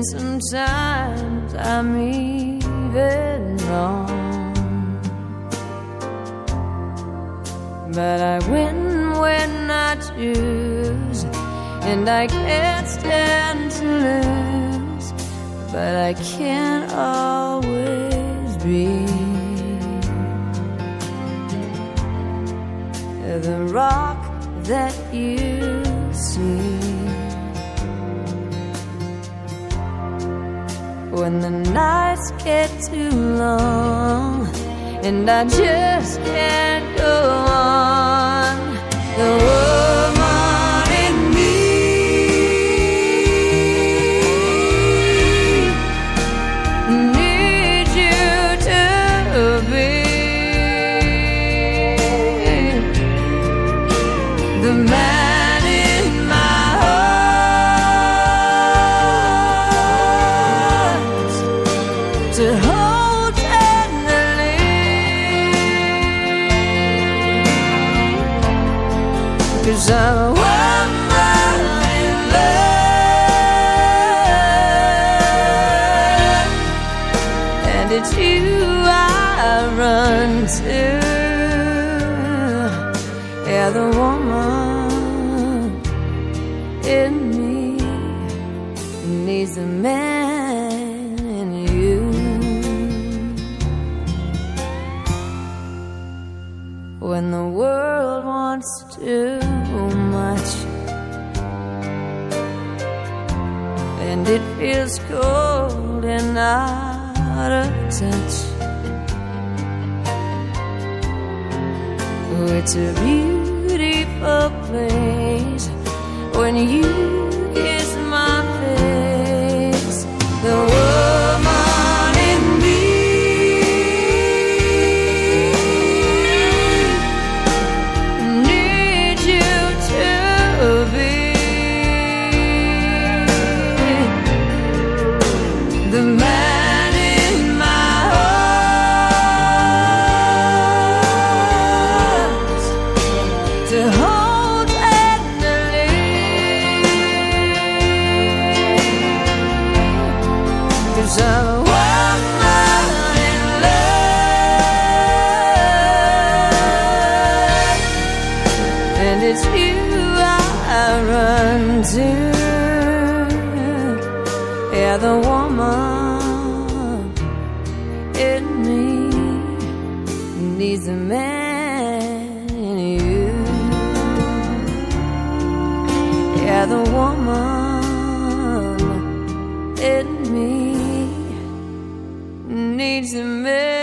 sometimes I'm even wrong, but I win when I choose, and I can't stand to lose, but I can't always be the rock that you see. When the nights get too long and I just can't go on, the woman in me needs you to be the man in my heart to hold tenderly, 'cause I'm a woman in love, and it's you I run to. Yeah, the woman in me needs a man in you. When the world wants too much and it feels cold and out of touch, oh, it's a beautiful place when you kiss my face. The woman in me needs you to be the man in my heart to hold tenderly, 'cause I'm a woman in love, and it's you I run to. Yeah, the woman in me needs a man in you. Yeah, the woman in me needs a man.